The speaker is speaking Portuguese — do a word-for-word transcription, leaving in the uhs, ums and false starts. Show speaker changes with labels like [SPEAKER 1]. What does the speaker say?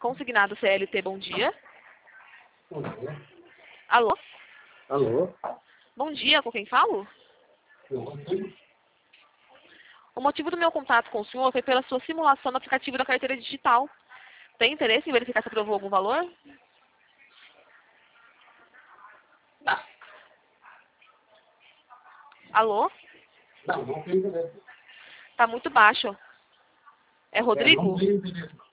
[SPEAKER 1] Consignado C L T, bom dia.
[SPEAKER 2] Bom dia.
[SPEAKER 1] Alô?
[SPEAKER 2] Alô?
[SPEAKER 1] Bom dia, com quem falo?
[SPEAKER 2] Eu Rodrigo.
[SPEAKER 1] O motivo do meu contato com o senhor foi pela sua simulação no aplicativo da carteira digital. Tem interesse em verificar se aprovou algum valor? Alô?
[SPEAKER 2] Não, não tenho interesse.
[SPEAKER 1] Tá muito baixo. É
[SPEAKER 2] É, não
[SPEAKER 1] Rodrigo?
[SPEAKER 2] tenho interesse.